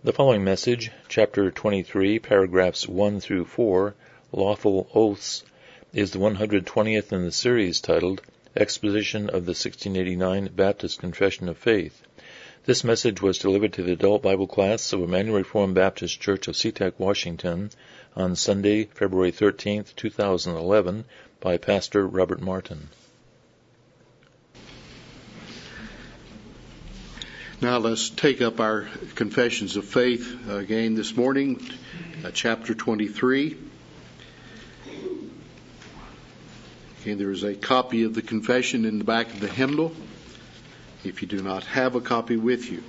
The following message, Chapter 23, paragraphs 1 through 4, Lawful Oaths, is the 120th in the series titled Exposition of the 1689 Baptist Confession of Faith. This message was delivered to the adult Bible class of Emmanuel Reformed Baptist Church of SeaTac, Washington, on Sunday, February 13, 2011, by Pastor Robert Martin. Now let's take up our confessions of faith again this morning, chapter 23. Again, there is a copy of the confession in the back of the hymnal, if you do not have a copy with you.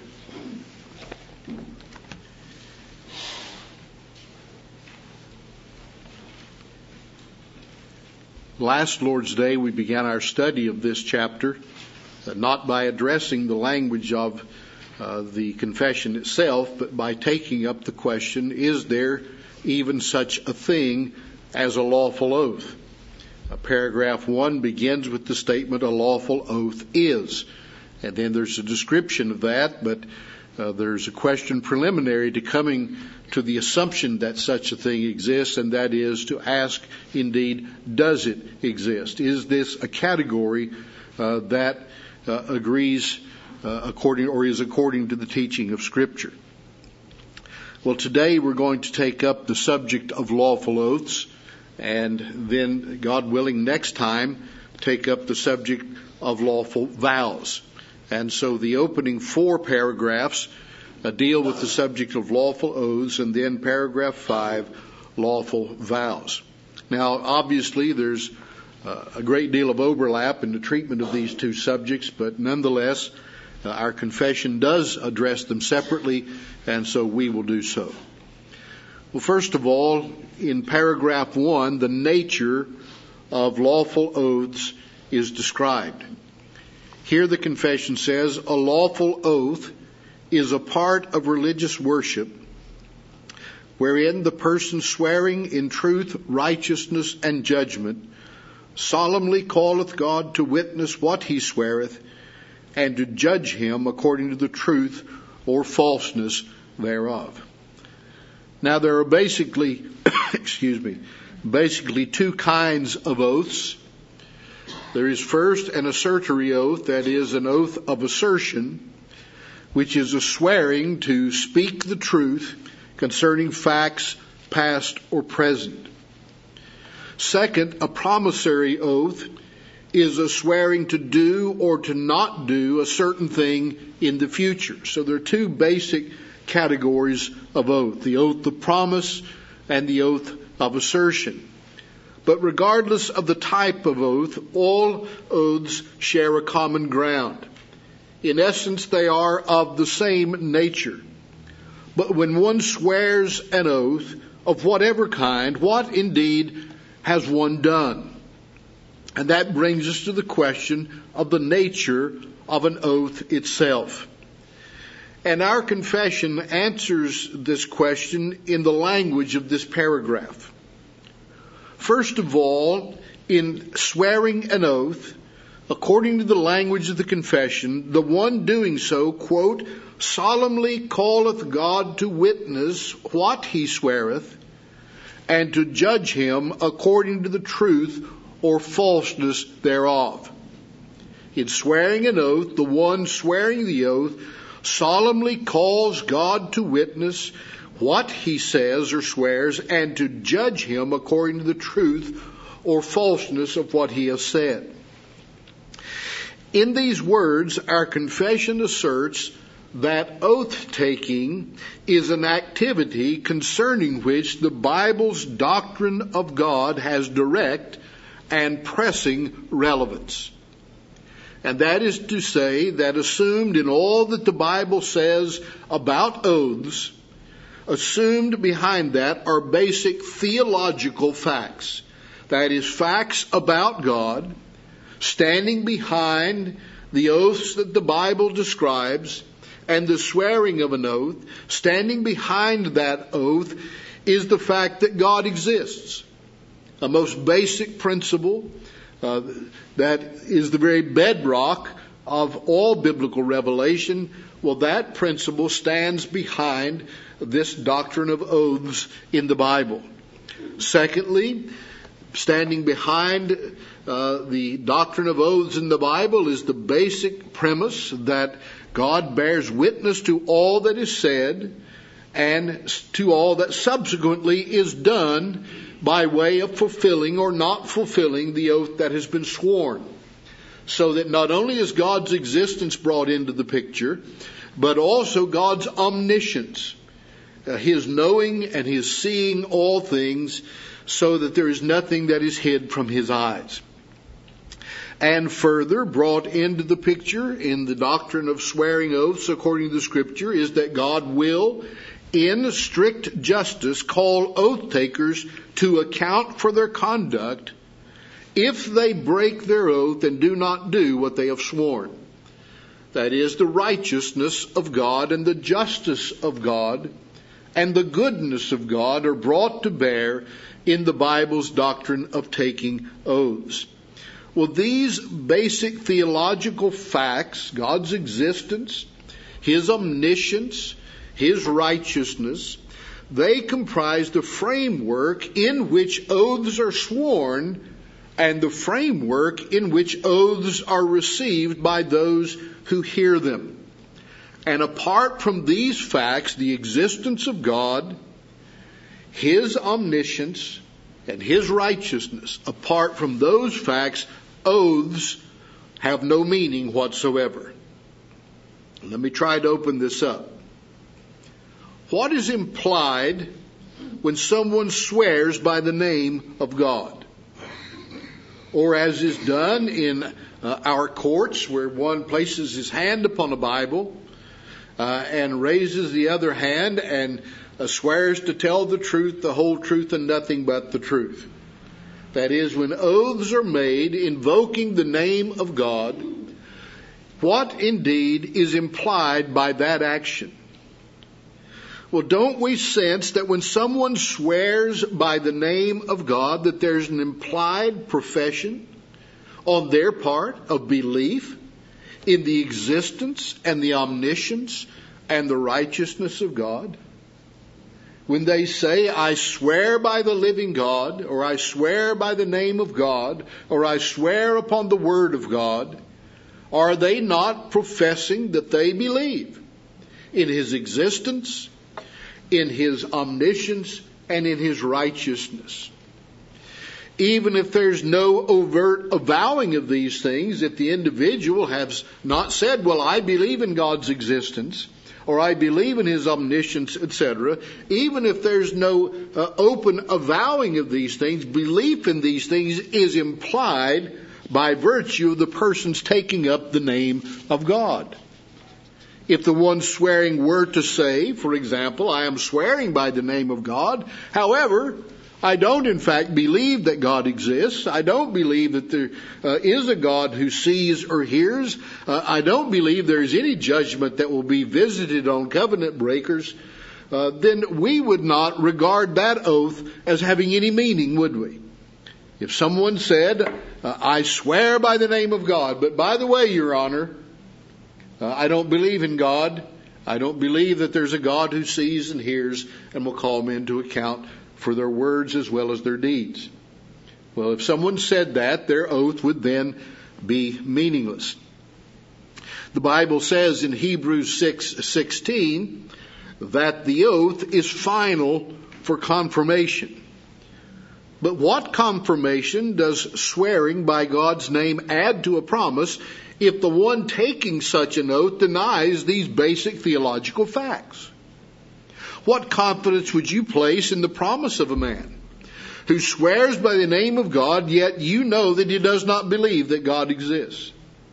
Last Lord's Day, we began our study of this chapter, not by addressing the language of the confession itself, but by taking up the question, is there even such a thing as a lawful oath? Paragraph 1 begins with the statement, a lawful oath is. And then there's a description of that, but there's a question preliminary to coming to the assumption that such a thing exists, and that is to ask, indeed, does it exist? Is this a category that agrees according to the teaching of Scripture? Well, today we're going to take up the subject of lawful oaths, and then, God willing, next time take up the subject of lawful vows. And so the opening 4 paragraphs deal with the subject of lawful oaths, and then paragraph 5, lawful vows. Now, obviously, there's a great deal of overlap in the treatment of these two subjects, but nonetheless, our confession does address them separately, and so we will do so. Well, first of all, in paragraph 1, the nature of lawful oaths is described. Here the confession says, a lawful oath is a part of religious worship wherein the person swearing in truth, righteousness, and judgment solemnly calleth God to witness what he sweareth, and to judge him according to the truth or falseness thereof. Now there are basically, basically 2 kinds of oaths. There is first an assertory oath, that is an oath of assertion, which is a swearing to speak the truth concerning facts past or present. Second, a promissory oath is a swearing to do or to not do a certain thing in the future. So there are 2 basic categories of oath, the oath of promise and the oath of assertion. But regardless of the type of oath, all oaths share a common ground. In essence, they are of the same nature. But when one swears an oath of whatever kind, what indeed has one done? And that brings us to the question of the nature of an oath itself. And our confession answers this question in the language of this paragraph. First of all, in swearing an oath, according to the language of the confession, the one doing so, quote, solemnly calleth God to witness what he sweareth, and to judge him according to the truth or falseness thereof. In swearing an oath, the one swearing the oath solemnly calls God to witness what he says or swears, and to judge him according to the truth or falseness of what he has said. In these words, our confession asserts that oath-taking is an activity concerning which the Bible's doctrine of God has direct and pressing relevance. And that is to say that assumed in all that the Bible says about oaths, assumed behind that are basic theological facts. That is, facts about God, standing behind the oaths that the Bible describes, and the swearing of an oath, standing behind that oath, is the fact that God exists. A most basic principle that is the very bedrock of all biblical revelation, well, that principle stands behind this doctrine of oaths in the Bible. Secondly, standing behind the doctrine of oaths in the Bible is the basic premise that God bears witness to all that is said and to all that subsequently is done by way of fulfilling or not fulfilling the oath that has been sworn. So that not only is God's existence brought into the picture, but also God's omniscience, His knowing and His seeing all things, so that there is nothing that is hid from His eyes. And further brought into the picture in the doctrine of swearing oaths according to the Scripture is that God will, in strict justice, call oath takers to account for their conduct if they break their oath and do not do what they have sworn. That is, the righteousness of God and the justice of God and the goodness of God are brought to bear in the Bible's doctrine of taking oaths. Well, these basic theological facts, God's existence, His omniscience, His righteousness, they comprise the framework in which oaths are sworn and the framework in which oaths are received by those who hear them. And apart from these facts, the existence of God, His omniscience, and His righteousness, apart from those facts, oaths have no meaning whatsoever. Let me try to open this up. What is implied when someone swears by the name of God? Or as is done in our courts, where one places his hand upon a Bible and raises the other hand and swears to tell the truth, the whole truth, and nothing but the truth. That is, when oaths are made invoking the name of God, what indeed is implied by that action? Well, don't we sense that when someone swears by the name of God, that there's an implied profession on their part of belief in the existence and the omniscience and the righteousness of God? When they say, I swear by the living God, or I swear by the name of God, or I swear upon the word of God, are they not professing that they believe in His existence, in His omniscience, and in His righteousness? Even if there's no overt avowing of these things, if the individual has not said, well, I believe in God's existence, or I believe in His omniscience, etc., even if there's no open avowing of these things, belief in these things is implied by virtue of the person's taking up the name of God. If the one swearing were to say, for example, I am swearing by the name of God, however, I don't in fact believe that God exists. I don't believe that there is a God who sees or hears. I don't believe there is any judgment that will be visited on covenant breakers. Then we would not regard that oath as having any meaning, would we? If someone said, I swear by the name of God, but by the way, Your Honor, I don't believe in God. I don't believe that there's a God who sees and hears and will call men to account for their words as well as their deeds. Well, if someone said that, their oath would then be meaningless. The Bible says in Hebrews 6:16 that the oath is final for confirmation. But what confirmation does swearing by God's name add to a promise if the one taking such an oath denies these basic theological facts? What confidence would you place in the promise of a man who swears by the name of God, yet you know that he does not believe that God exists?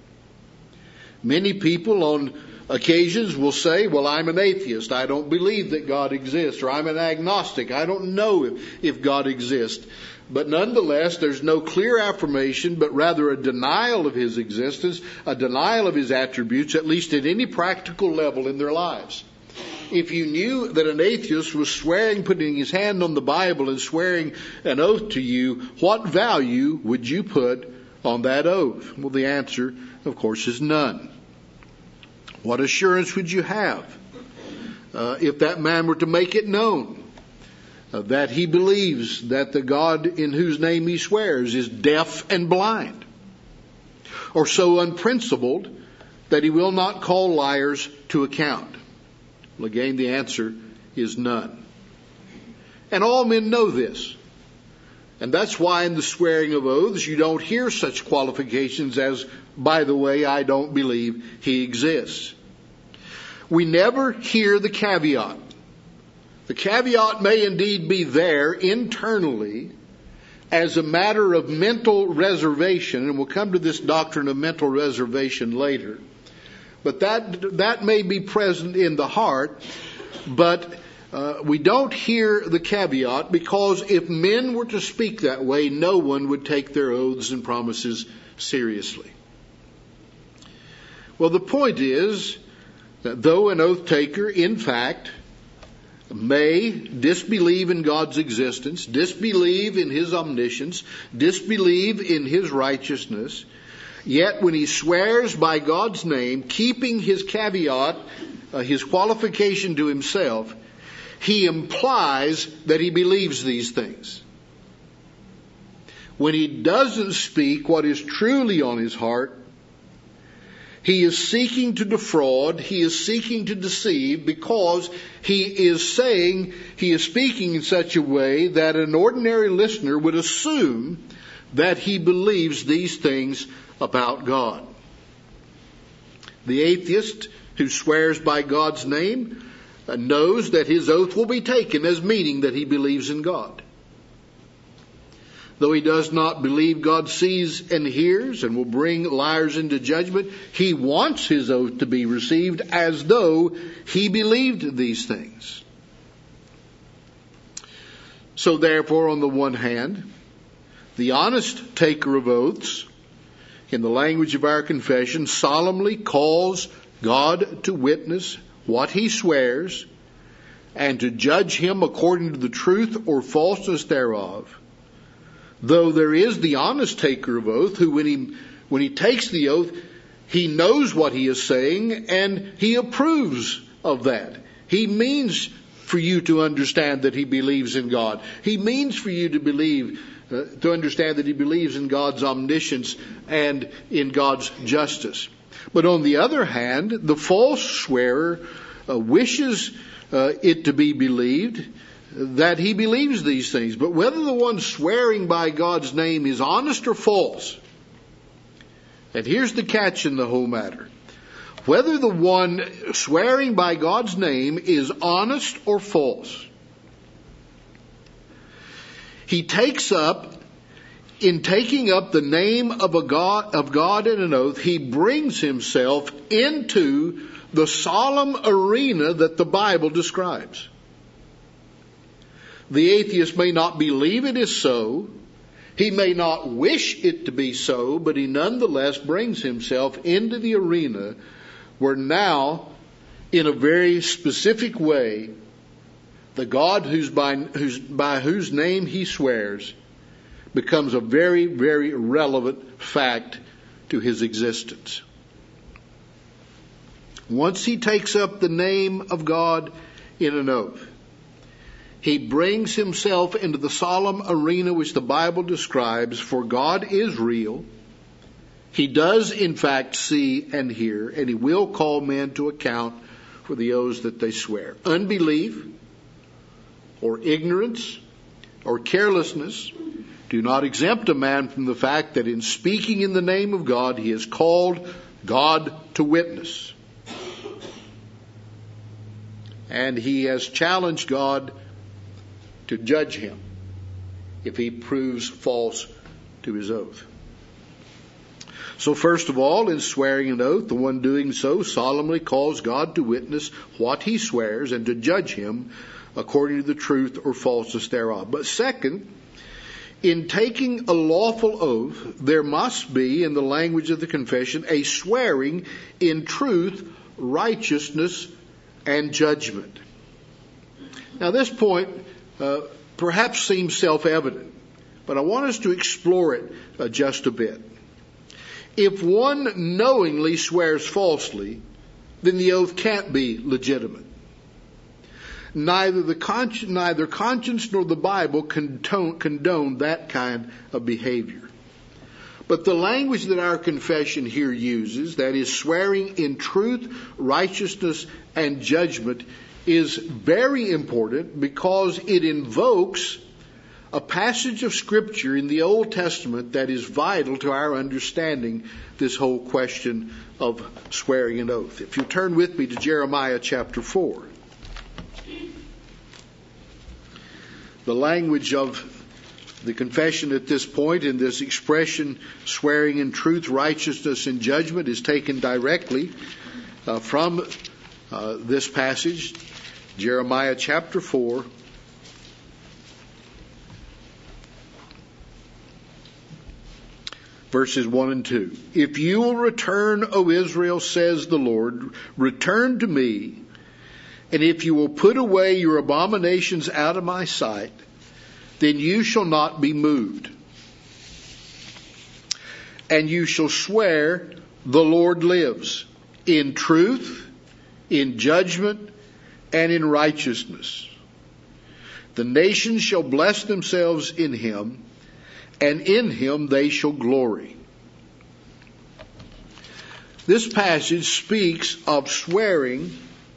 Many people on occasions will say, well, I'm an atheist. I don't believe that God exists. Or I'm an agnostic. I don't know if God exists. But nonetheless, there's no clear affirmation, but rather a denial of His existence, a denial of His attributes, at least at any practical level in their lives. If you knew that an atheist was swearing, putting his hand on the Bible and swearing an oath to you, what value would you put on that oath? Well, the answer, of course, is none. What assurance would you have if that man were to make it known that he believes that the God in whose name he swears is deaf and blind, or so unprincipled that he will not call liars to account? Well, again, the answer is none. And all men know this. And that's why in the swearing of oaths you don't hear such qualifications as, by the way, I don't believe he exists. We never hear the caveat. The caveat may indeed be there internally as a matter of mental reservation, and we'll come to this doctrine of mental reservation later. But that may be present in the heart, but we don't hear the caveat, because if men were to speak that way, no one would take their oaths and promises seriously. Well, the point is that though an oath taker, in fact, may disbelieve in God's existence, disbelieve in his omniscience, disbelieve in his righteousness, yet when he swears by God's name, keeping his caveat, his qualification to himself, he implies that he believes these things. When he doesn't speak what is truly on his heart, he is seeking to defraud, he is seeking to deceive, because he is speaking in such a way that an ordinary listener would assume that he believes these things about God. The atheist who swears by God's name knows that his oath will be taken as meaning that he believes in God. Though he does not believe God sees and hears and will bring liars into judgment, he wants his oath to be received as though he believed these things. So therefore, on the one hand, the honest taker of oaths, in the language of our confession, solemnly calls God to witness what he swears, and to judge him according to the truth or falseness thereof. Though there is the honest taker of oath, who when he takes the oath, he knows what he is saying, and he approves of that. He means for you to understand that he believes in God. He means for you to understand that he believes in God's omniscience and in God's justice. But on the other hand, the false swearer wishes it to be believed that he believes these things. But whether the one swearing by God's name is honest or false, and here's the catch in the whole matter, whether the one swearing by God's name is honest or false, he takes up, in taking up the name of God in an oath, he brings himself into the solemn arena that the Bible describes. The atheist may not believe it is so. He may not wish it to be so, but he nonetheless brings himself into the arena where now, in a very specific way, the God by whose name he swears becomes a very, very relevant fact to his existence. Once he takes up the name of God in an oath, he brings himself into the solemn arena which the Bible describes, for God is real. He does, in fact, see and hear, and he will call men to account for the oaths that they swear. Unbelief or ignorance or carelessness do not exempt a man from the fact that in speaking in the name of God, he has called God to witness. And he has challenged God to judge him if he proves false to his oath. So first of all, in swearing an oath, the one doing so solemnly calls God to witness what he swears and to judge him according to the truth or falseness thereof. But second, in taking a lawful oath, there must be, in the language of the confession, a swearing in truth, righteousness, and judgment. Now this point perhaps seems self-evident, but I want us to explore it just a bit. If one knowingly swears falsely, then the oath can't be legitimate. Neither conscience nor the Bible condone that kind of behavior. But the language that our confession here uses, that is swearing in truth, righteousness, and judgment, is very important because it invokes a passage of Scripture in the Old Testament that is vital to our understanding this whole question of swearing an oath. If you turn with me to Jeremiah chapter 4. The language of the confession at this point in this expression, swearing in truth, righteousness, and judgment, is taken directly from this passage, Jeremiah chapter 4. Verses 1 and 2. If you will return, O Israel, says the Lord, return to me, and if you will put away your abominations out of my sight, then you shall not be moved. And you shall swear, the Lord lives, in truth, in judgment, and in righteousness. The nations shall bless themselves in him, and in him they shall glory. This passage speaks of swearing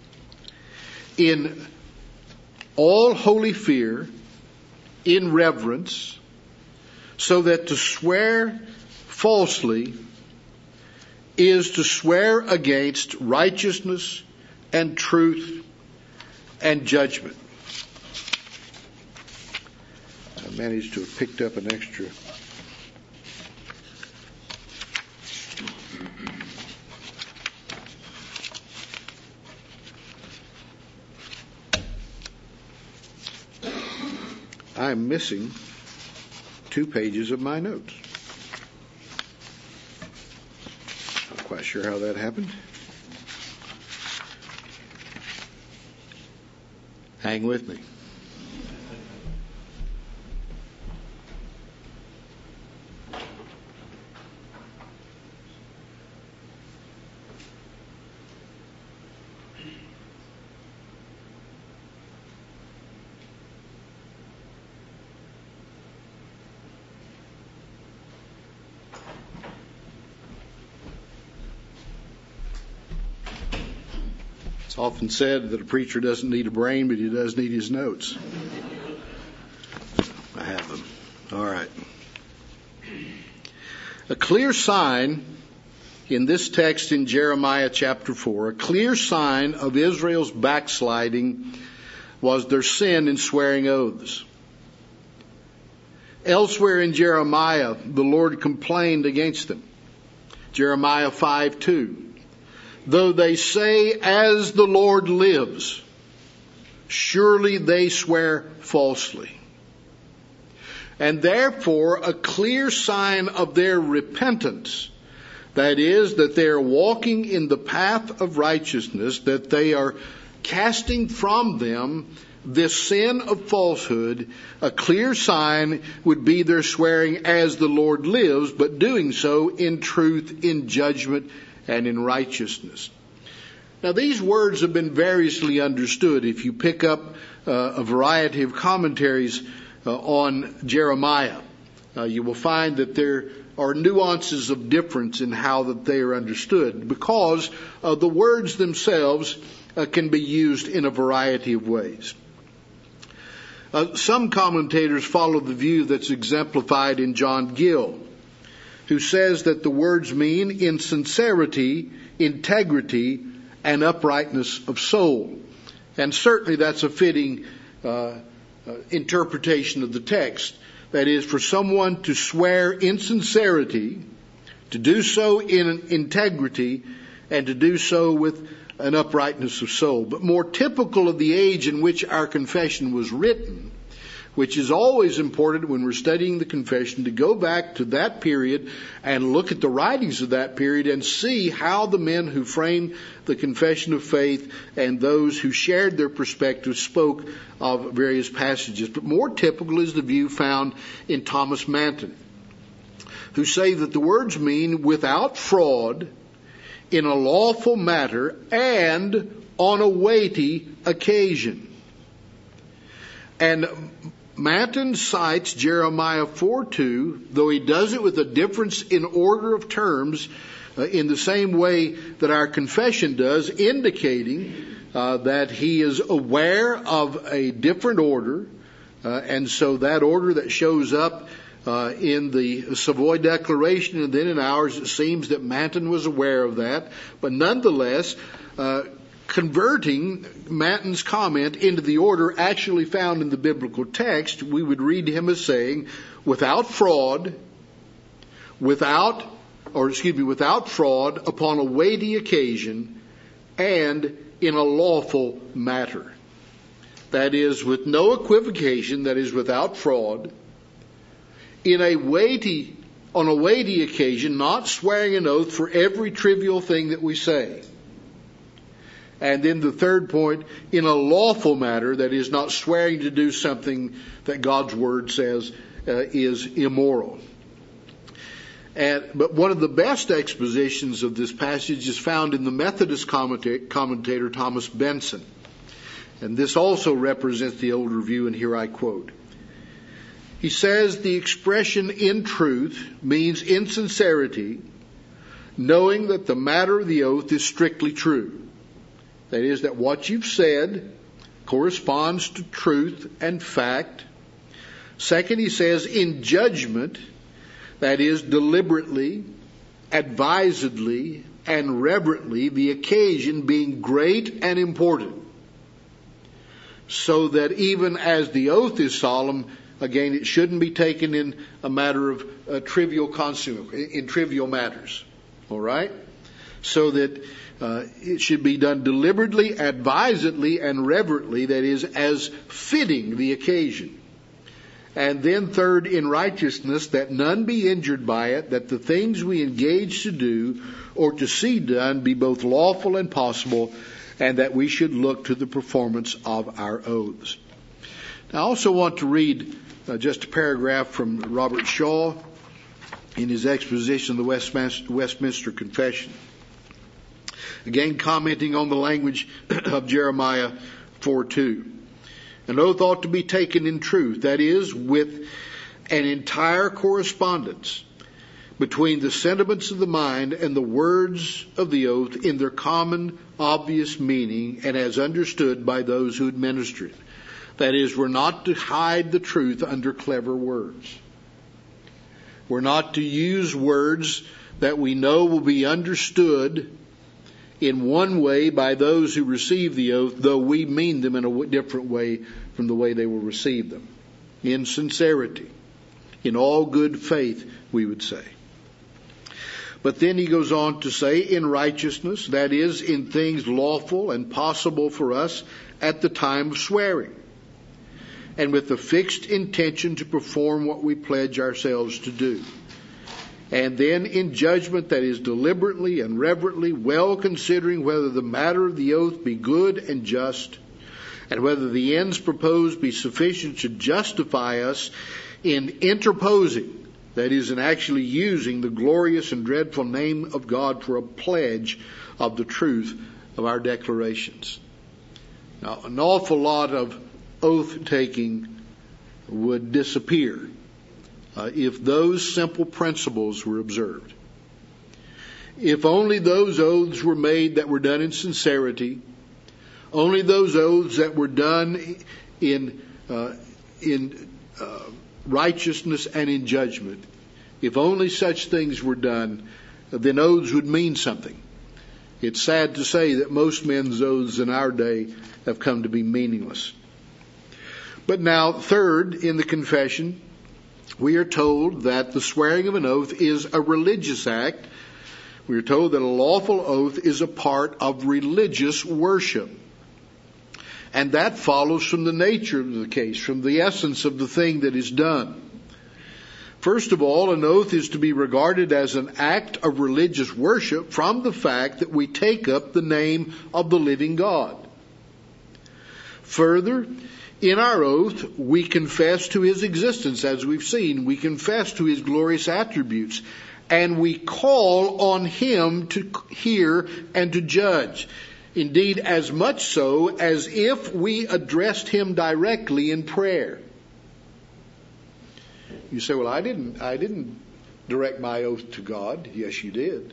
in all holy fear, in reverence, so that to swear falsely is to swear against righteousness and truth and judgment. I managed to have picked up an extra. I'm missing 2 pages of my notes. Not quite sure how that happened. Hang with me. It's often said that a preacher doesn't need a brain, but he does need his notes. I have them. All right. A clear sign in this text in Jeremiah chapter 4, a clear sign of Israel's backsliding was their sin in swearing oaths. Elsewhere in Jeremiah, the Lord complained against them. Jeremiah 5:2. Though they say, as the Lord lives, surely they swear falsely. And therefore, a clear sign of their repentance, that is, that they are walking in the path of righteousness, that they are casting from them this sin of falsehood, a clear sign would be their swearing as the Lord lives, but doing so in truth, in judgment, and in righteousness. Now, these words have been variously understood. If you pick up a variety of commentaries on Jeremiah, you will find that there are nuances of difference in how that they are understood, because the words themselves can be used in a variety of ways. Some commentators follow the view that's exemplified in John Gill, who says that the words mean in sincerity, integrity, and uprightness of soul. And certainly that's a fitting interpretation of the text. That is, for someone to swear in sincerity, to do so in integrity, and to do so with an uprightness of soul. But more typical of the age in which our confession was written, which is always important when we're studying the confession, to go back to that period and look at the writings of that period and see how the men who framed the confession of faith and those who shared their perspectives spoke of various passages. But more typical is the view found in Thomas Manton, who say that the words mean without fraud, in a lawful matter, and on a weighty occasion. And Manton cites Jeremiah 4:2, though he does it with a difference in order of terms, in the same way that our confession does, indicating that he is aware of a different order, and so that order that shows up in the Savoy Declaration and then in ours, it seems that Manton was aware of that, but nonetheless, converting Manton's comment into the order actually found in the biblical text, we would read him as saying, without fraud, without fraud, upon a weighty occasion, and in a lawful matter. That is, with no equivocation, that is, without fraud, on a weighty occasion, not swearing an oath for every trivial thing that we say. And then the third point, in a lawful matter, that is, not swearing to do something that God's Word says is immoral. But one of the best expositions of this passage is found in the Methodist commentator Thomas Benson. And this also represents the older view, and here I quote. He says, the expression in truth means in sincerity, knowing that the matter of the oath is strictly true. That is, that what you've said corresponds to truth and fact. Second, he says, in judgment, that is, deliberately, advisedly, and reverently, the occasion being great and important. So that even as the oath is solemn, again, it shouldn't be taken in a matter of trivial matters. All right? So that it should be done deliberately, advisedly, and reverently, that is, as fitting the occasion. And then third, in righteousness, that none be injured by it, that the things we engage to do or to see done be both lawful and possible, and that we should look to the performance of our oaths. Now, I also want to read just a paragraph from Robert Shaw in his exposition of the Westminster Confession. Again, commenting on the language of Jeremiah 4:2. An oath ought to be taken in truth, that is, with an entire correspondence between the sentiments of the mind and the words of the oath in their common, obvious meaning and as understood by those who administer it. That is, we're not to hide the truth under clever words. We're not to use words that we know will be understood in one way by those who receive the oath, though we mean them in a different way from the way they will receive them. In sincerity, in all good faith, we would say. But then he goes on to say, in righteousness, that is, in things lawful and possible for us at the time of swearing, and with the fixed intention to perform what we pledge ourselves to do. And then in judgment, that is, deliberately and reverently, well considering whether the matter of the oath be good and just, and whether the ends proposed be sufficient to justify us in interposing, that is, in actually using the glorious and dreadful name of God for a pledge of the truth of our declarations. Now, an awful lot of oath-taking would disappear if those simple principles were observed. If only those oaths were made that were done in sincerity, only those oaths that were done in righteousness and in judgment, if only such things were done, then oaths would mean something. It's sad to say that most men's oaths in our day have come to be meaningless. But now, third, in the confession, we are told that the swearing of an oath is a religious act. We are told that a lawful oath is a part of religious worship. And that follows from the nature of the case, from the essence of the thing that is done. First of all, an oath is to be regarded as an act of religious worship from the fact that we take up the name of the living God. Further, in our oath, we confess to his existence, as we've seen. We confess to his glorious attributes, and we call on him to hear and to judge. Indeed, as much so as if we addressed him directly in prayer. You say, well, I didn't direct my oath to God. Yes, you did.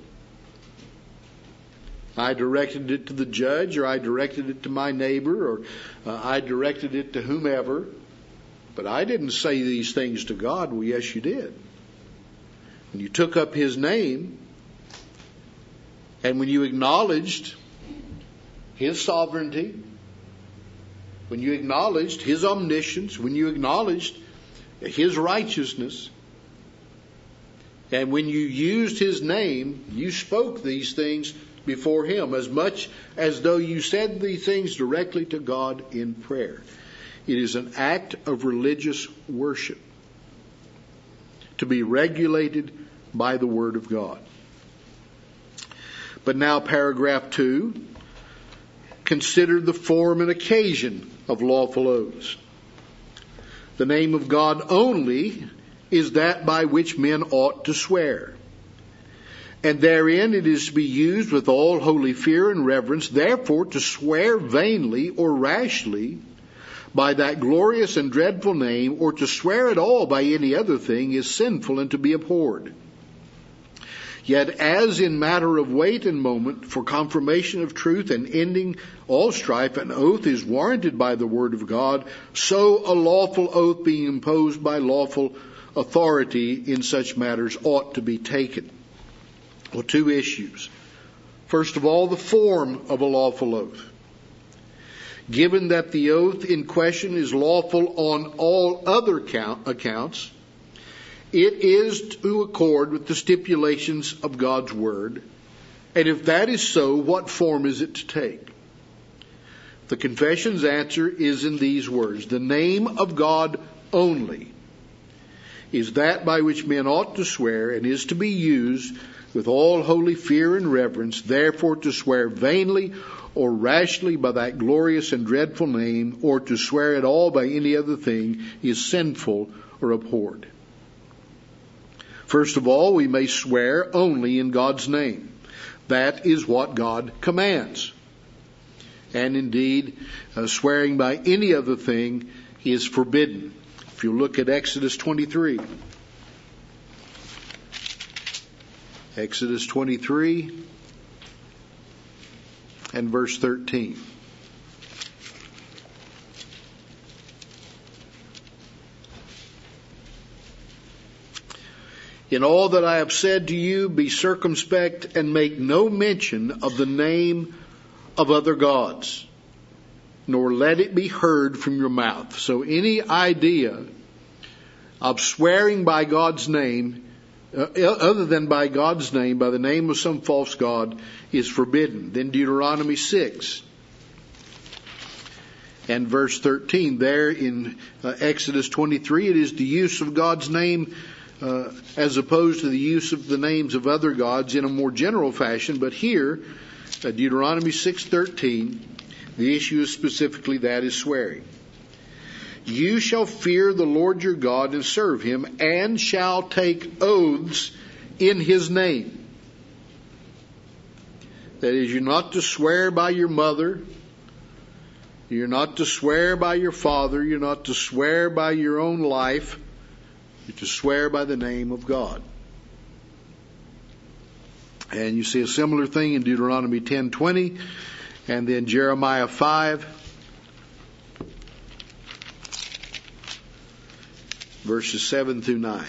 I directed it to the judge, or I directed it to my neighbor, or I directed it to whomever. But I didn't say these things to God. Well, yes, you did. When you took up his name, and when you acknowledged his sovereignty, when you acknowledged his omniscience, when you acknowledged his righteousness, and when you used his name, you spoke these things before him, as much as though you said these things directly to God in prayer. It is an act of religious worship to be regulated by the Word of God. But now paragraph 2, consider the form and occasion of lawful oaths. The name of God only is that by which men ought to swear. And therein it is to be used with all holy fear and reverence. Therefore, to swear vainly or rashly by that glorious and dreadful name, or to swear at all by any other thing, is sinful and to be abhorred. Yet as in matter of weight and moment, for confirmation of truth and ending all strife, an oath is warranted by the word of God, so a lawful oath being imposed by lawful authority in such matters ought to be taken. Well, two issues. First of all, the form of a lawful oath. Given that the oath in question is lawful on all other accounts, it is to accord with the stipulations of God's Word. And if that is so, what form is it to take? The confession's answer is in these words: the name of God only is that by which men ought to swear, and is to be used with all holy fear and reverence. Therefore, to swear vainly or rashly by that glorious and dreadful name, or to swear at all by any other thing, is sinful or abhorred. First of all, we may swear only in God's name. That is what God commands. And indeed, swearing by any other thing is forbidden. If you look at Exodus 23. Exodus 23 and verse 13. In all that I have said to you, be circumspect and make no mention of the name of other gods, nor let it be heard from your mouth. So any idea of swearing by God's name, other than by God's name, by the name of some false god, is forbidden. Then Deuteronomy 6 and verse 13. There in Exodus 23, it is the use of God's name as opposed to the use of the names of other gods in a more general fashion. But here, Deuteronomy 6:13, the issue is specifically that is swearing. You shall fear the Lord your God and serve him, and shall take oaths in his name. That is, you're not to swear by your mother. You're not to swear by your father. You're not to swear by your own life. You're to swear by the name of God. And you see a similar thing in Deuteronomy 10:20, and then Jeremiah 5, verses 7 through 9.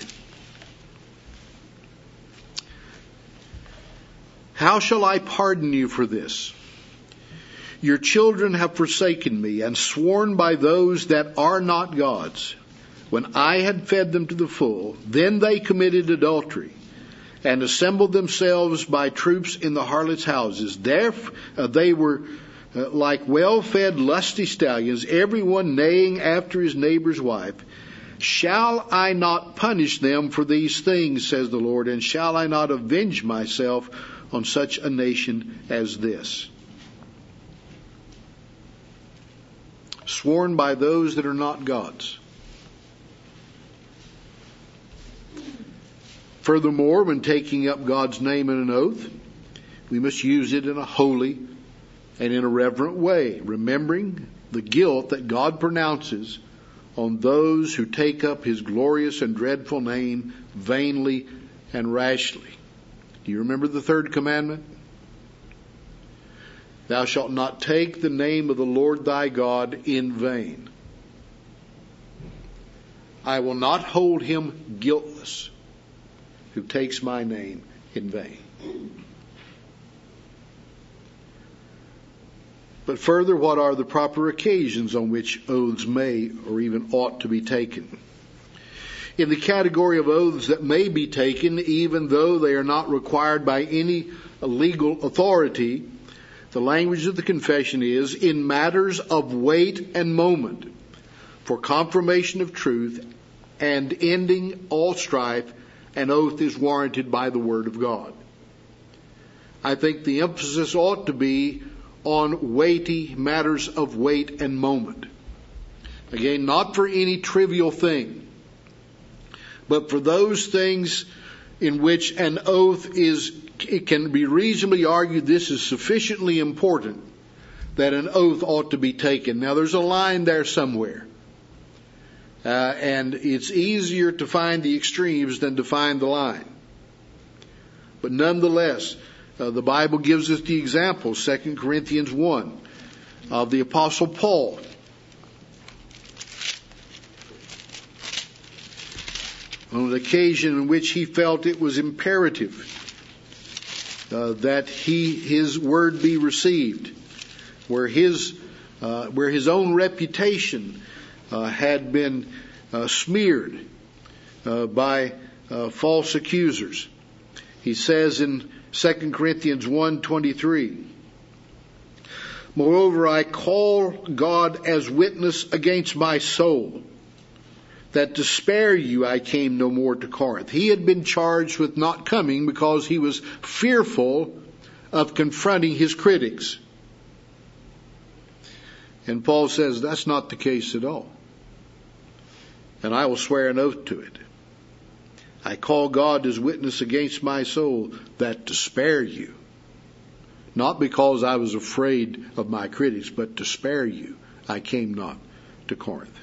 How shall I pardon you for this? Your children have forsaken me and sworn by those that are not gods. When I had fed them to the full, then they committed adultery and assembled themselves by troops in the harlots' houses. There they were like well-fed lusty stallions, everyone neighing after his neighbor's wife. Shall I not punish them for these things, says the Lord, and shall I not avenge myself on such a nation as this? sworn by those that are not God's. Furthermore, when taking up God's name in an oath, we must use it in a holy and in a reverent way, remembering the guilt that God pronounces on those who take up His glorious and dreadful name vainly and rashly. Do you remember the third commandment? Thou shalt not take the name of the Lord thy God in vain. I will not hold him guiltless who takes my name in vain. But further, what are the proper occasions on which oaths may or even ought to be taken? In the category of oaths that may be taken, even though they are not required by any legal authority, the language of the confession is, in matters of weight and moment, for confirmation of truth and ending all strife, an oath is warranted by the Word of God. I think the emphasis ought to be on weighty matters of weight and moment. Again, not for any trivial thing, but for those things in which an oath it can be reasonably argued this is sufficiently important that an oath ought to be taken. Now, there's a line there somewhere. And it's easier to find the extremes than to find the line. But nonetheless, the Bible gives us the example, 2 Corinthians 1, of the Apostle Paul. On an occasion in which he felt it was imperative that his word be received, where his own reputation had been smeared by false accusers. He says in 2 Corinthians 1:23, moreover, I call God as witness against my soul, that to spare you I came no more to Corinth. He had been charged with not coming because he was fearful of confronting his critics. And Paul says that's not the case at all. And I will swear an oath to it. I call God as witness against my soul that to spare you, not because I was afraid of my critics, but to spare you, I came not to Corinth.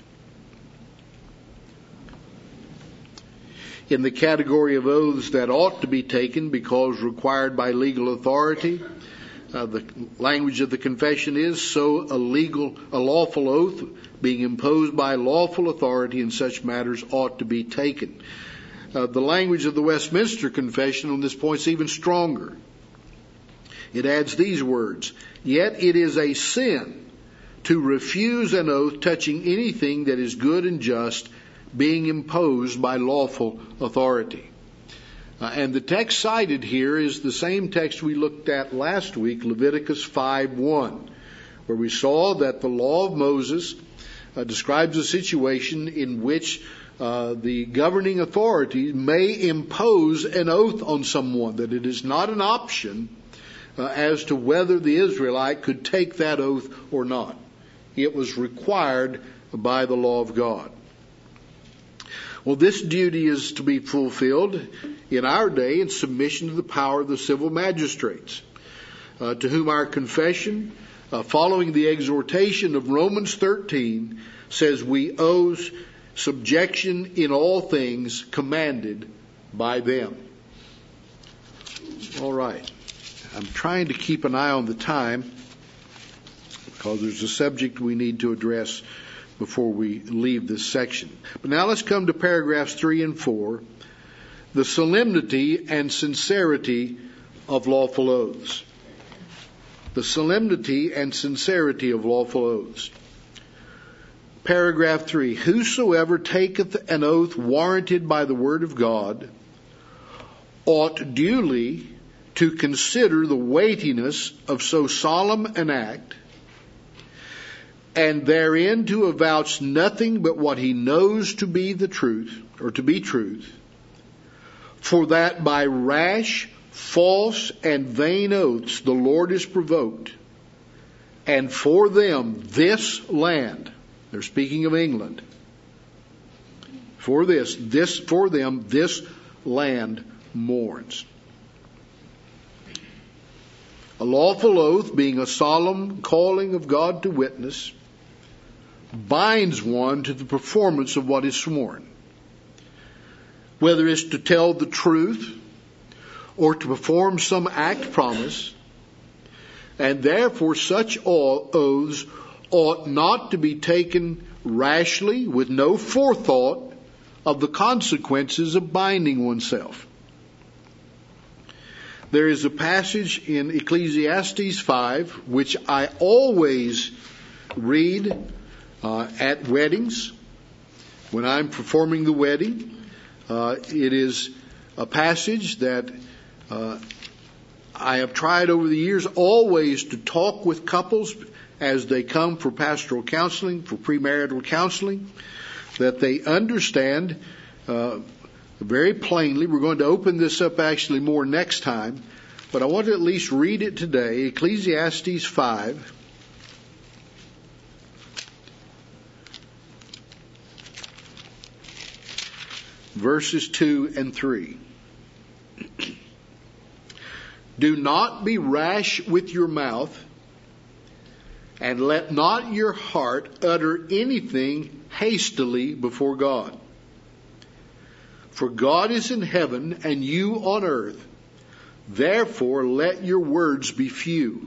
In the category of oaths that ought to be taken because required by legal authority, the language of the confession is, so a lawful oath being imposed by lawful authority in such matters ought to be taken. The language of the Westminster Confession on this point is even stronger. It adds these words, yet it is a sin to refuse an oath touching anything that is good and just, being imposed by lawful authority. And the text cited here is the same text we looked at last week, Leviticus 5:1, where we saw that the law of Moses describes a situation in which the governing authority may impose an oath on someone, that it is not an option as to whether the Israelite could take that oath or not. It was required by the law of God. Well, this duty is to be fulfilled in our day in submission to the power of the civil magistrates, to whom our confession, following the exhortation of Romans 13, says we owe subjection in all things commanded by them. All right. I'm trying to keep an eye on the time because there's a subject we need to address before we leave this section. But now let's come to paragraphs 3 and 4, the solemnity and sincerity of lawful oaths. The solemnity and sincerity of lawful oaths. Paragraph 3, whosoever taketh an oath warranted by the word of God ought duly to consider the weightiness of so solemn an act, and therein to avouch nothing but what he knows to be the truth, or to be truth, for that by rash, false, and vain oaths the Lord is provoked, and for them this land They're speaking of England. For them, this land mourns. A lawful oath, being a solemn calling of God to witness, binds one to the performance of what is sworn, whether it's to tell the truth or to perform some act promised, and therefore such oaths ought not to be taken rashly with no forethought of the consequences of binding oneself. There is a passage in Ecclesiastes 5, which I always read at weddings, when I'm performing the wedding. It is a passage that I have tried over the years always to talk with couples as they come for pastoral counseling, for premarital counseling, that they understand very plainly. We're going to open this up actually more next time, but I want to at least read it today. Ecclesiastes 5. Verses 2 and 3. Do not be rash with your mouth, and let not your heart utter anything hastily before God. For God is in heaven, and you on earth. Therefore let your words be few.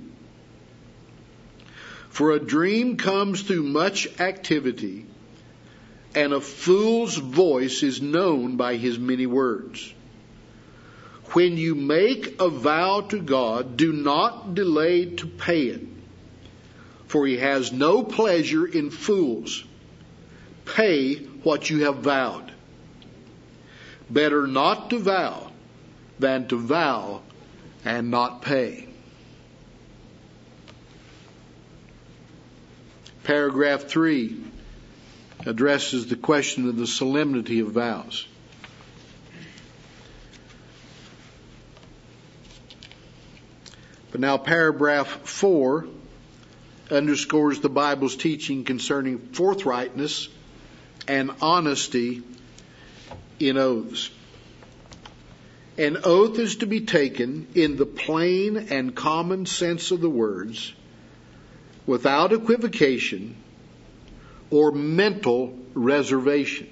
For a dream comes through much activity, and a fool's voice is known by his many words. When you make a vow to God, do not delay to pay it, for he has no pleasure in fools. Pay what you have vowed. Better not to vow than to vow and not pay. Paragraph 3 addresses the question of the solemnity of vows. But now paragraph 4 underscores the Bible's teaching concerning forthrightness and honesty in oaths. An oath is to be taken in the plain and common sense of the words, without equivocation or mental reservation.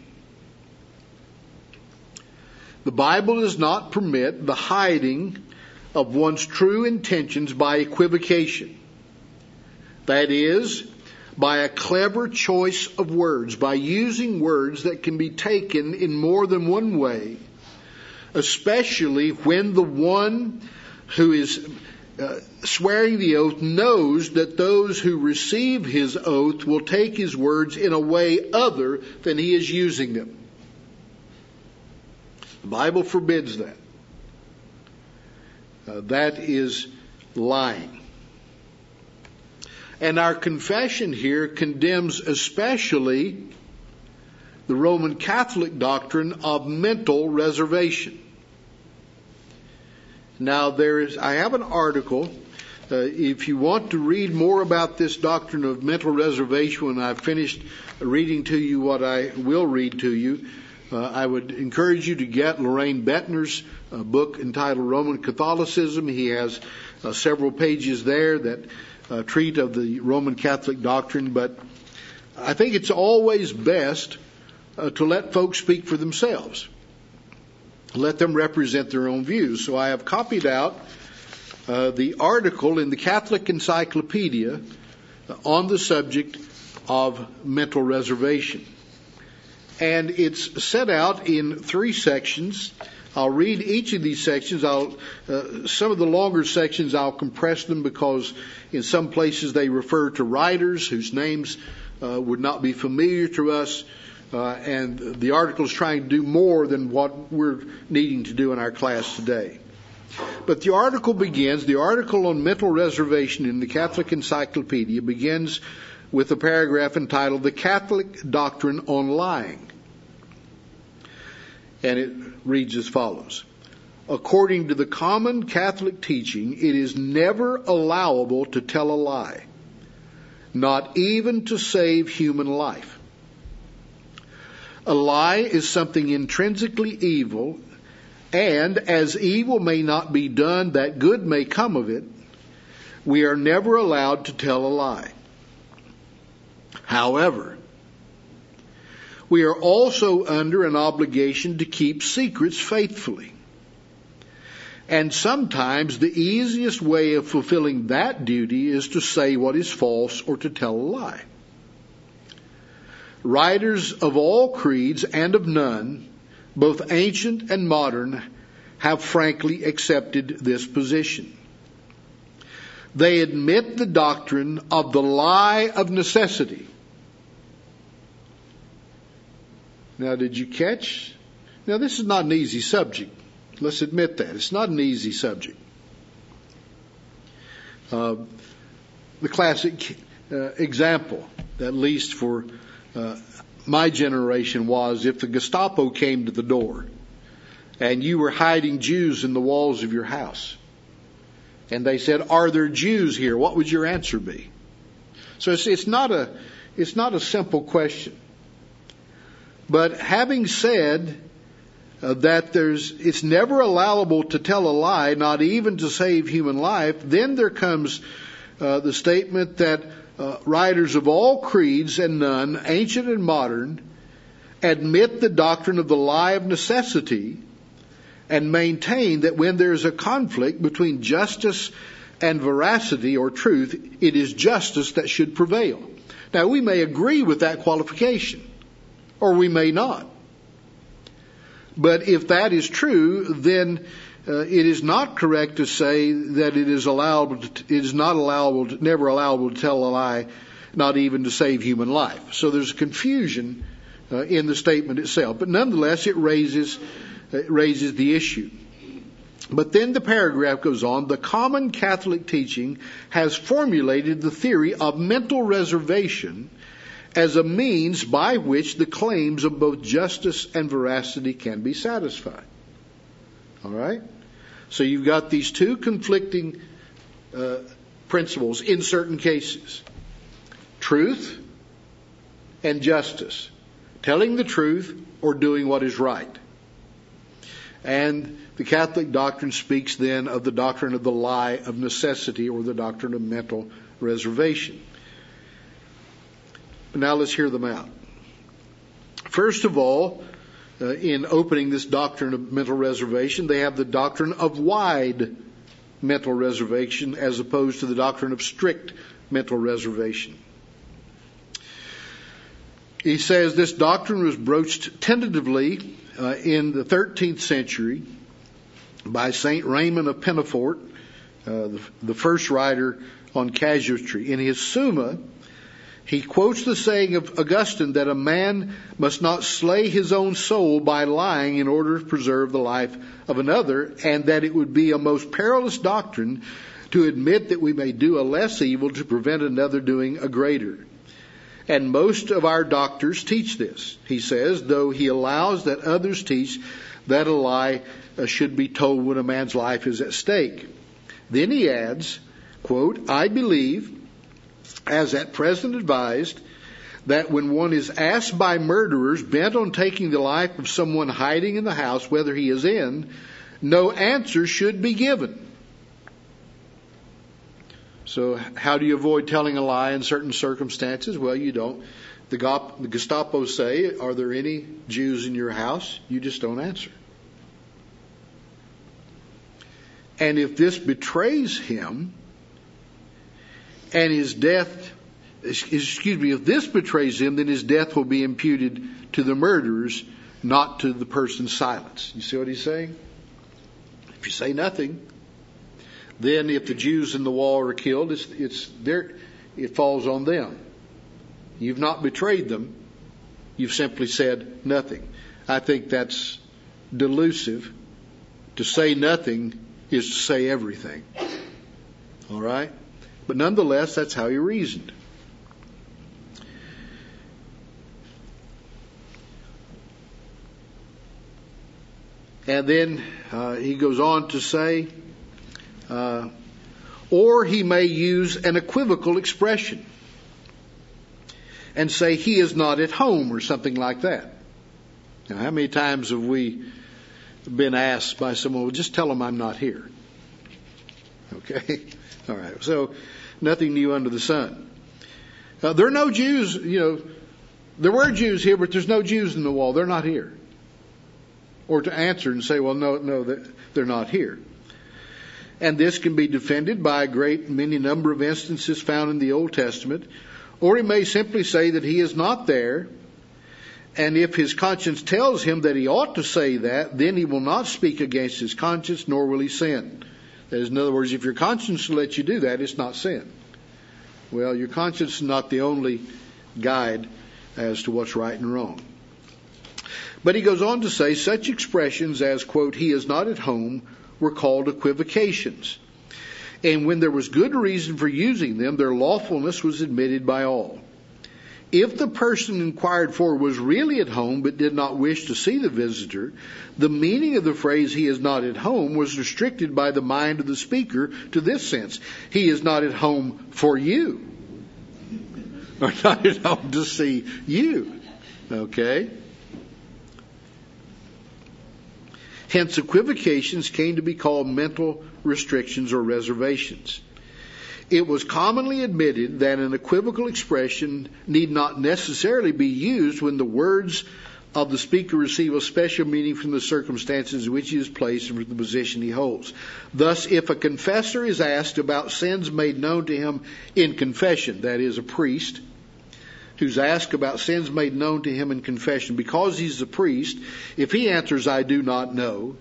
The Bible does not permit the hiding of one's true intentions by equivocation. That is, by a clever choice of words, by using words that can be taken in more than one way, especially when the one who is swearing the oath knows that those who receive his oath will take his words in a way other than he is using them. The Bible forbids that. That is lying. And our confession here condemns especially the Roman Catholic doctrine of mental reservation. Now I have an article, if you want to read more about this doctrine of mental reservation, when I've finished reading to you what I will read to you, I would encourage you to get Lorraine Bettner's book entitled Roman Catholicism. He has several pages there that treat of the Roman Catholic doctrine, but I think it's always best to let folks speak for themselves. Let them represent their own views. So I have copied out the article in the Catholic Encyclopedia on the subject of mental reservation. And it's set out in 3 sections. I'll read each of these sections. Some of the longer sections I'll compress them because in some places they refer to writers whose names would not be familiar to us. And the article is trying to do more than what we're needing to do in our class today. But the article on mental reservation in the Catholic Encyclopedia begins with a paragraph entitled The Catholic Doctrine on Lying. And it reads as follows. According to the common Catholic teaching, it is never allowable to tell a lie, not even to save human life. A lie is something intrinsically evil, and as evil may not be done that good may come of it, we are never allowed to tell a lie. However, we are also under an obligation to keep secrets faithfully. And sometimes the easiest way of fulfilling that duty is to say what is false or to tell a lie. Writers of all creeds and of none, both ancient and modern, have frankly accepted this position. They admit the doctrine of the lie of necessity. Now, did you catch? Now, this is not an easy subject. Let's admit that. It's not an easy subject. The classic example, at least for my generation, was if the Gestapo came to the door and you were hiding Jews in the walls of your house, and they said, "Are there Jews here?" What would your answer be? So it's not a simple question. But having said that it's never allowable to tell a lie, not even to save human life, then there comes the statement that writers of all creeds and none, ancient and modern, admit the doctrine of the lie of necessity and maintain that when there is a conflict between justice and veracity or truth, it is justice that should prevail. Now, we may agree with that qualification, or we may not. But if that is true, then it is not correct to say that it is never allowable to tell a lie, not even to save human life. So there's confusion in the statement itself. But nonetheless, it raises the issue. But then the paragraph goes on, the common Catholic teaching has formulated the theory of mental reservation as a means by which the claims of both justice and veracity can be satisfied. All right? So you've got these two conflicting principles in certain cases. Truth and justice. Telling the truth or doing what is right. And the Catholic doctrine speaks then of the doctrine of the lie of necessity, or the doctrine of mental reservation. Now let's hear them out. First of all, in opening this doctrine of mental reservation, they have the doctrine of wide mental reservation as opposed to the doctrine of strict mental reservation. He says this doctrine was broached tentatively in the 13th century by St. Raymond of Penafort, the first writer on casuistry. In his Summa, he quotes the saying of Augustine that a man must not slay his own soul by lying in order to preserve the life of another, and that it would be a most perilous doctrine to admit that we may do a less evil to prevent another doing a greater. And most of our doctors teach this, he says, though he allows that others teach that a lie should be told when a man's life is at stake. Then he adds, quote, I believe, as at present advised, that when one is asked by murderers bent on taking the life of someone hiding in the house, whether he is in, no answer should be given. So how do you avoid telling a lie in certain circumstances? Well, you don't. The Gestapo say, are there any Jews in your house? You just don't answer. And if this betrays him, and his death, if this betrays him, then his death will be imputed to the murderers, not to the person's silence. You see what he's saying? If you say nothing, then if the Jews in the wall are killed, it falls on them. You've not betrayed them. You've simply said nothing. I think that's delusive. To say nothing is to say everything. All right? But nonetheless, that's how he reasoned. And then he goes on to say, or he may use an equivocal expression. and say he is not at home or something like that. Now, how many times have we been asked by someone, well, just tell them I'm not here? Okay? All right. So, nothing new under the sun. There are no Jews, there were Jews here, but there's no Jews in the wall. They're not here. Or to answer and say, well, no, they're not here. And this can be defended by a great many number of instances found in the Old Testament. Or he may simply say that he is not there. And if his conscience tells him that he ought to say that, then he will not speak against his conscience, nor will he sin. That is, in other words, if your conscience will let you do that, it's not sin. Well, your conscience is not the only guide as to what's right and wrong. But he goes on to say such expressions as, quote, he is not at home, were called equivocations. And when there was good reason for using them, their lawfulness was admitted by all. If the person inquired for was really at home but did not wish to see the visitor, the meaning of the phrase he is not at home was restricted by the mind of the speaker to this sense: he is not at home for you, or not at home to see you. Okay? Hence, equivocations came to be called mental restrictions or reservations. It was commonly admitted that an equivocal expression need not necessarily be used when the words of the speaker receive a special meaning from the circumstances in which he is placed and from the position he holds. Thus, if a confessor is asked about sins made known to him in confession, that is, a priest who's asked about sins made known to him in confession, because he's a priest, if he answers, I do not know,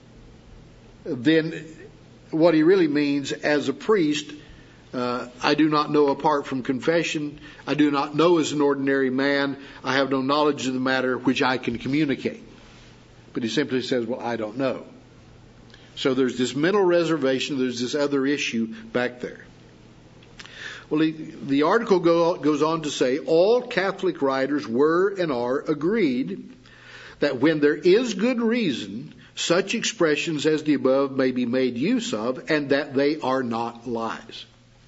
then what he really means, as a priest, I do not know apart from confession. I do not know as an ordinary man. I have no knowledge of the matter which I can communicate. But he simply says, well, I don't know. So there's this mental reservation. There's this other issue back there. Well, the article goes on to say, all Catholic writers were and are agreed that when there is good reason, such expressions as the above may be made use of, and that they are not lies.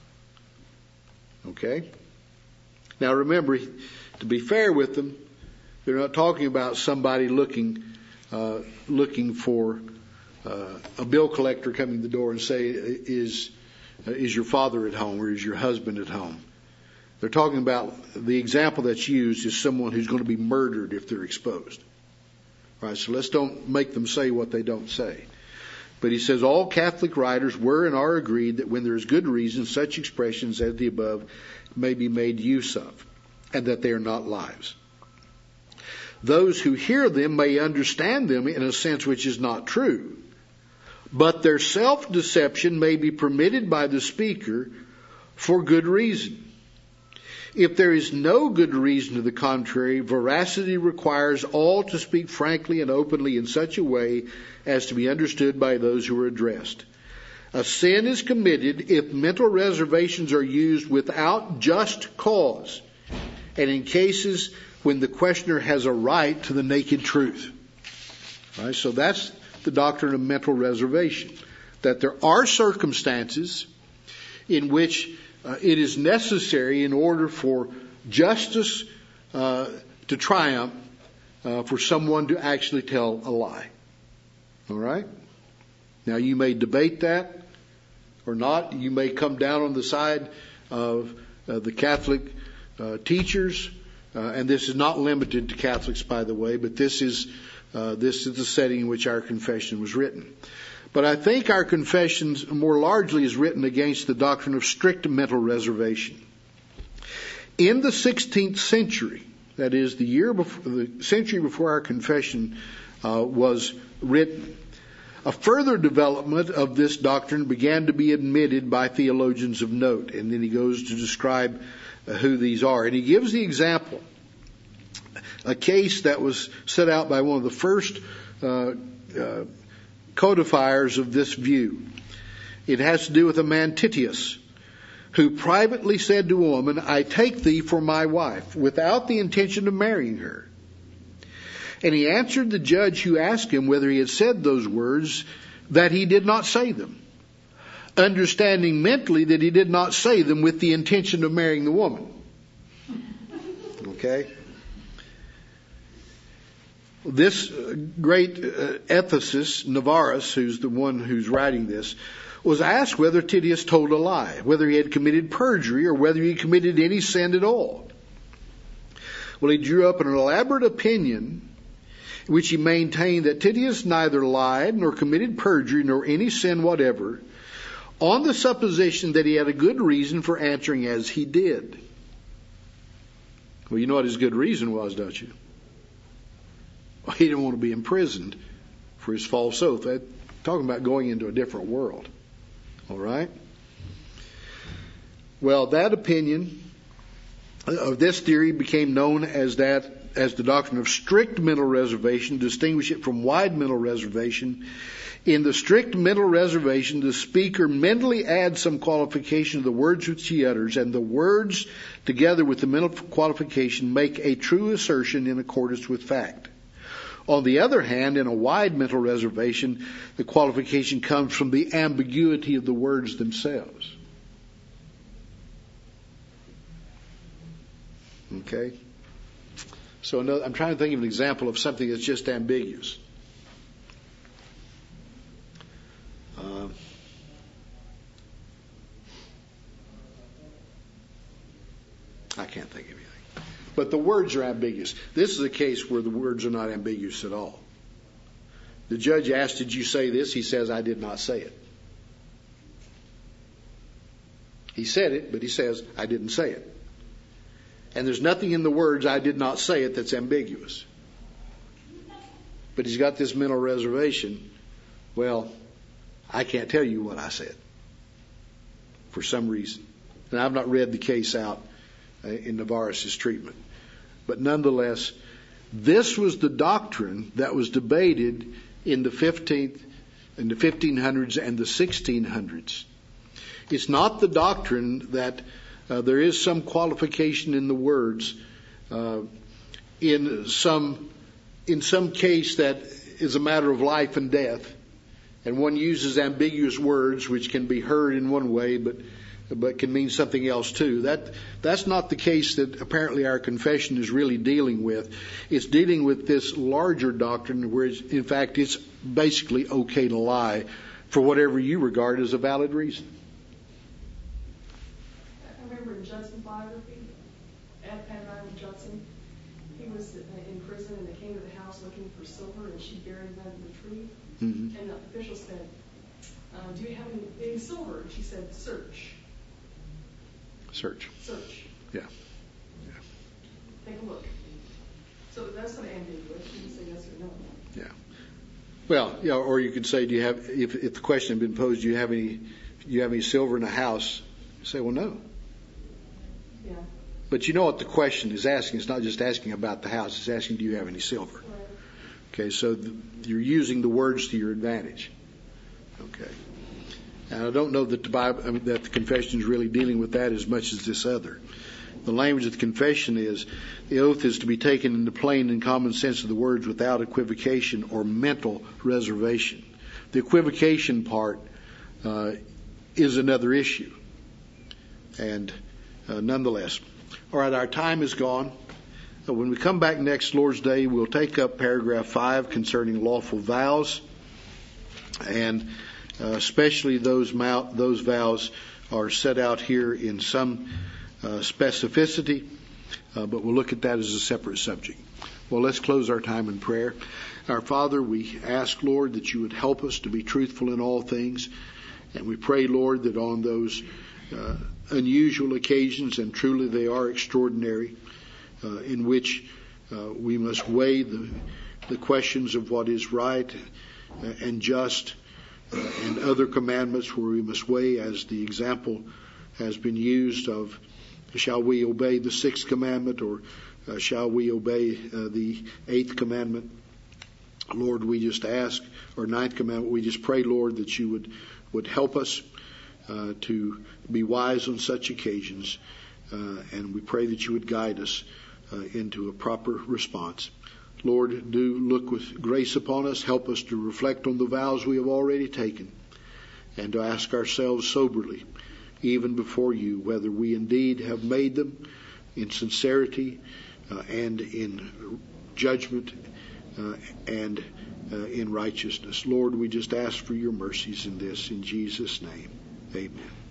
Okay? Now remember, to be fair with them, they're not talking about somebody looking for a bill collector coming to the door and say, is your father at home or is your husband at home? They're talking about, the example that's used is someone who's going to be murdered if they're exposed. All right, so let's don't make them say what they don't say. But he says all Catholic writers were and are agreed that when there is good reason, such expressions as the above may be made use of, and that they are not lies. Those who hear them may understand them in a sense which is not true, but their self-deception may be permitted by the speaker for good reason. If there is no good reason to the contrary, veracity requires all to speak frankly and openly in such a way as to be understood by those who are addressed. A sin is committed if mental reservations are used without just cause, and in cases when the questioner has a right to the naked truth. All right, so that's the doctrine of mental reservation, that there are circumstances in which it is necessary in order for justice to triumph for someone to actually tell a lie. All right? Now, you may debate that or not. You may come down on the side of the Catholic teachers, and this is not limited to Catholics, by the way, but this is the setting in which our confession was written. But I think our confession more largely is written against the doctrine of strict mental reservation. In the 16th century, that is the century before our confession was written, a further development of this doctrine began to be admitted by theologians of note. And then he goes to describe who these are. And he gives the example, a case that was set out by one of the first codifiers of this view. It has to do with a man Titius, who privately said to a woman, I take thee for my wife, without the intention of marrying her. And he answered the judge who asked him whether he had said those words, that he did not say them, understanding mentally that he did not say them with the intention of marrying the woman. Okay? This great ethicist, Navarrus, who's the one who's writing this, was asked whether Titius told a lie, whether he had committed perjury, or whether he committed any sin at all. Well, he drew up an elaborate opinion in which he maintained that Titius neither lied nor committed perjury nor any sin whatever, on the supposition that he had a good reason for answering as he did. Well, you know what his good reason was, don't you? Well, he didn't want to be imprisoned for his false oath. Talking about going into a different world. All right? Well, that opinion of this theory became known as the doctrine of strict mental reservation, distinguish it from wide mental reservation. In the strict mental reservation, the speaker mentally adds some qualification to the words which he utters, and the words, together with the mental qualification, make a true assertion in accordance with fact. On the other hand, in a wide mental reservation, the qualification comes from the ambiguity of the words themselves. Okay? So I'm trying to think of an example of something that's just ambiguous. I can't think of anything. But the words are ambiguous. This is a case where the words are not ambiguous at all. The judge asked, "Did you say this?" He says, "I did not say it." He said it, but he says, "I didn't say it." And there's nothing in the words, "I did not say it," that's ambiguous. But he's got this mental reservation. Well, I can't tell you what I said for some reason. And I've not read the case out in Navarrus' treatment. But nonetheless, this was the doctrine that was debated in the 1500s and the 1600s. It's not the doctrine that there is some qualification in the words in some case that is a matter of life and death, and one uses ambiguous words which can be heard in one way but can mean something else too. That's not the case that apparently our confession is really dealing with. It's dealing with this larger doctrine where, in fact, it's basically okay to lie for whatever you regard as a valid reason. I remember in Judson's biography, Admiral Judson, he was in prison and they came to the house looking for silver and she buried it under the tree. Mm-hmm. And the official said, "Do you have any silver?" And she said, "Search." Search. Yeah. Take a look. So that's not ambiguous. You can say yes or no. Yeah. Well, yeah, or you could say, "Do you have?" If the question had been posed, "Do you have any silver in the house?" You say, "Well, no." Yeah. But you know what the question is asking? It's not just asking about the house. It's asking, "Do you have any silver?" Right. Okay. So you're using the words to your advantage. Okay. And I don't know that that the confession is really dealing with that as much as this other. The language of the confession is, the oath is to be taken in the plain and common sense of the words without equivocation or mental reservation. The equivocation part is another issue. And nonetheless. All right, our time is gone. When we come back next Lord's Day, we'll take up paragraph 5 concerning lawful vows. And especially those vows are set out here in some specificity, but we'll look at that as a separate subject. Well, let's close our time in prayer. Our Father, we ask, Lord, that you would help us to be truthful in all things, and we pray, Lord, that on those unusual occasions, and truly they are extraordinary, in which we must weigh the questions of what is right and just, and other commandments where we must weigh, as the example has been used of, shall we obey the 6th commandment, or shall we obey the 8th commandment? Lord, we just ask, or 9th commandment, we just pray, Lord, that you would help us to be wise on such occasions, and we pray that you would guide us into a proper response. Lord, do look with grace upon us. Help us to reflect on the vows we have already taken, and to ask ourselves soberly, even before you, whether we indeed have made them in sincerity, and in judgment and in righteousness. Lord, we just ask for your mercies in this, in Jesus' name. Amen.